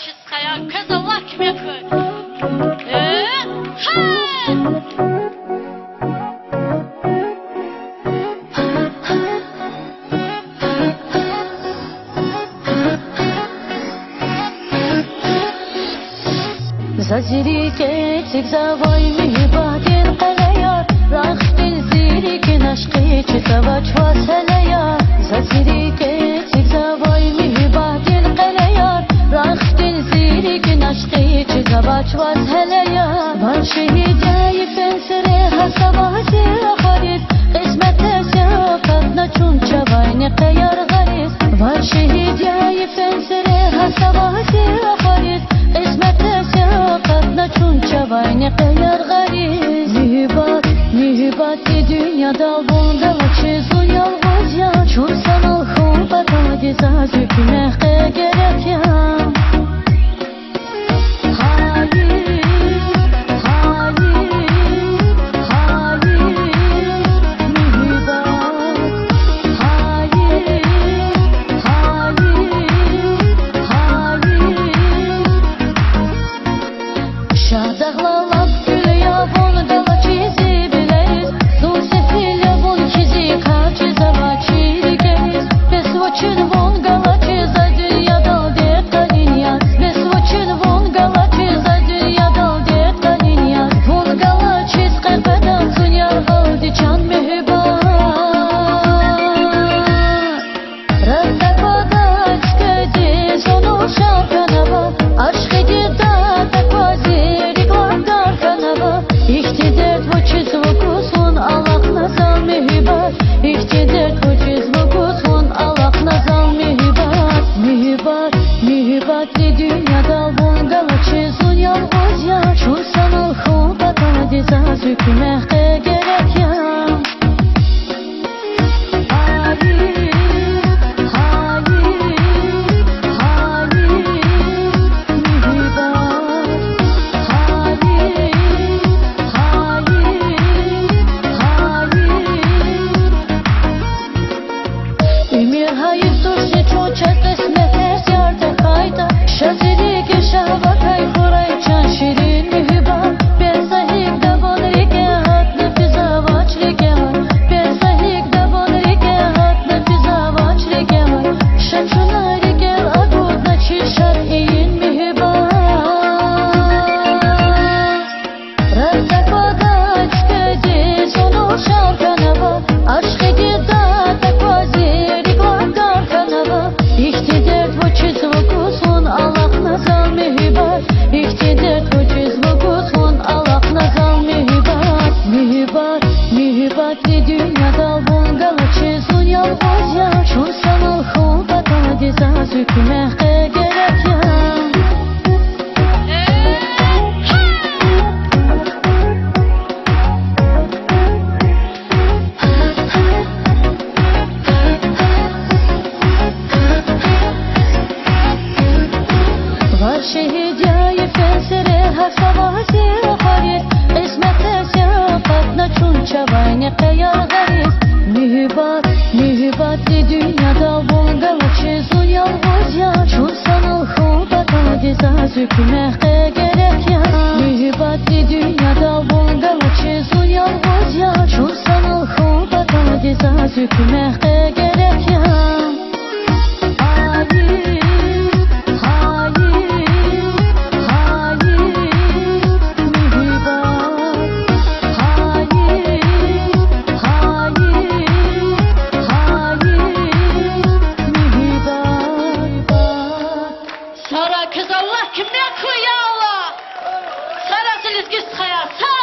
чистая, казала кмекы. Zazirike zigzavay mihbatin qalaya Raxtil zirikin aşkı çitavaç vaselaya Zazirike zigzavay mihbatin qalaya Raxtil zirikin aşkı çitavaç vaselaya Var şehidayı fensere hasavati haris Qismete seqatna çunça vayni qayar garis Var şehidayı fensere hasavati haris Qismete seqatna çunça vayni qayar garis Mühibati dünyada bunda çizul yalğız ya Çur sanal xubat adiza zükmekhe gerek ya Mühibati dünyada bungala çizul yalğız ya Çur sanal xubat adiza zükmekhe gerek ya Ümir hayır dursi çoğuşa kısmet Şazirike şahvakay kuray çan şirin mühibbat Ben sahik davon rike hat nefiza vaç rike hat Ben sahik davon rike hat nefiza vaç rike hat Şamşuna rike agudna çişat iyin mühibbat Razak vagaç kedi sonu şalkanava Aşkı gida takvazi rikvakar kanava İhtidar bu çizvuk usun Allah nazal mühibbat İhtidar bu çizvuk usun Allah nazal mühibbat Mühibbatli dünyada bungala çizun yalğız ya Çur sanal xubat adiza zükmekhe gerek ya Var şehidayı fensere hasavati haris Qismete seqatna çunça vayni qayar garis Mühibati dünyada bungala çizul yalğız ya Çur sanal xubat adiza zükmekhe gerek ya Mühibati dünyada bungala çizul yalğız ya Çur sanal xubat adiza zükmekhe gerek ya Sara kız Allah kime koy ya Allah. Sara siz git hayat.